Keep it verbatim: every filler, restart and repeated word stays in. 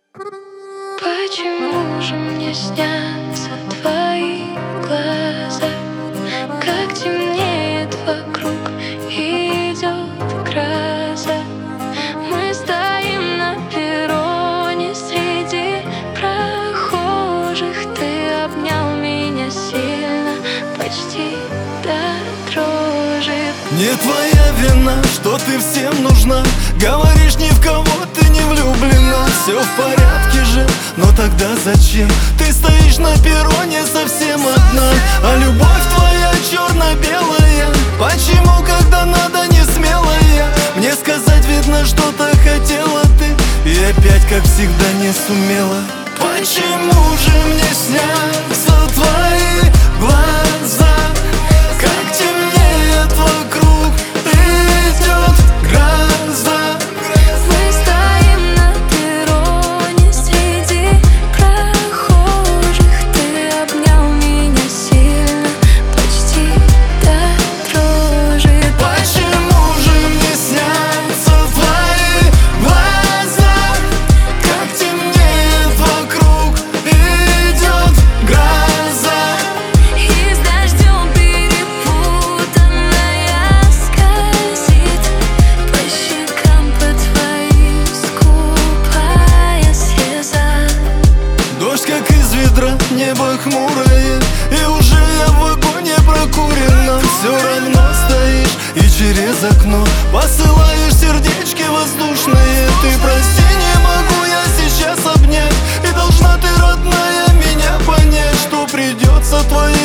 Почему же мне снятся твои глаза? Как темнеет вокруг и идет гроза. Мы стоим на перроне среди прохожих. Ты обнял меня сильно, почти до дрожи. Не твоя вина, что ты всем нужна. Говоришь, ни в кого ты не влюблена. Все в порядке же, но тогда зачем? Ты стоишь на перроне совсем одна. А любовь твоя черно-белая. Почему, когда надо, не смелая? Мне сказать, видно, что-то хотела ты, и опять, как всегда, не сумела. Почему же мне снятся твои глаза? Как темнеет вокруг, идет гроза. Мы стоим на перроне среди прохожих. Ты обнял меня сильно, почти до дрожи. Почему же мне снятся твои глаза? Как темнеет вокруг, идет гроза. И с дождем перепутанная скользит по щекам, по твоим скупая слеза. Дождь, как из ведра, небо хмурое, и уже я в вагоне прокуренном. Все равно стоишь и через окно посылаешь сердечки воздушные. Ты прости, не могу я сейчас обнять, и должна ты, родная, меня понять, что придется твоей